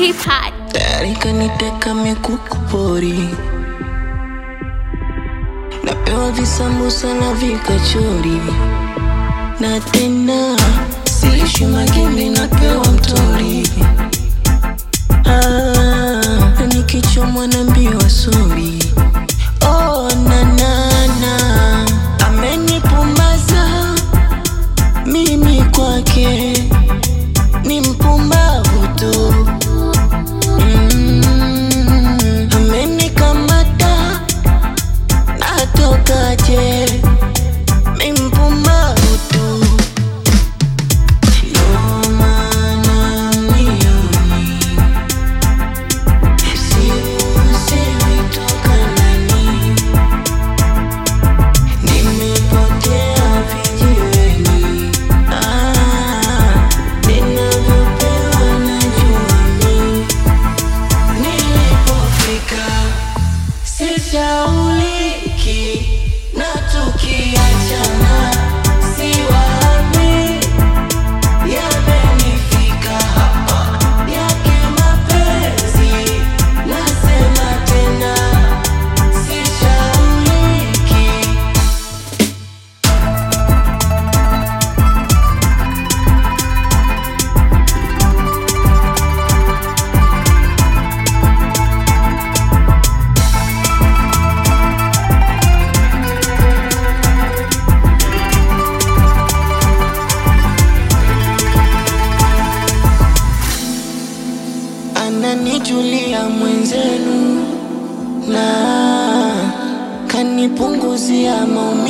Hip-hop. Tayari kaniteka mikuku pori, napewa visambusa na vikachori, na tena siishi magimbi, napewa mtori. Na nikichomwa naambiwa sorry. Oh na na na, amenipumbaza mimi kwake ni mpumbavu tu. Amenikamata natokaje, mimi mpumbavu tu. No maana nioni, siwezi toka ndani, nimepotea vijiweni. Ninavyopewa najua mimi, nilipofika sijauliki, na tukiachana siwaamini. Yamenifika hapa yake mapenzi, nasema tena sijauliki. Ananijulia mwenzenu na kanipunguzia maumivu.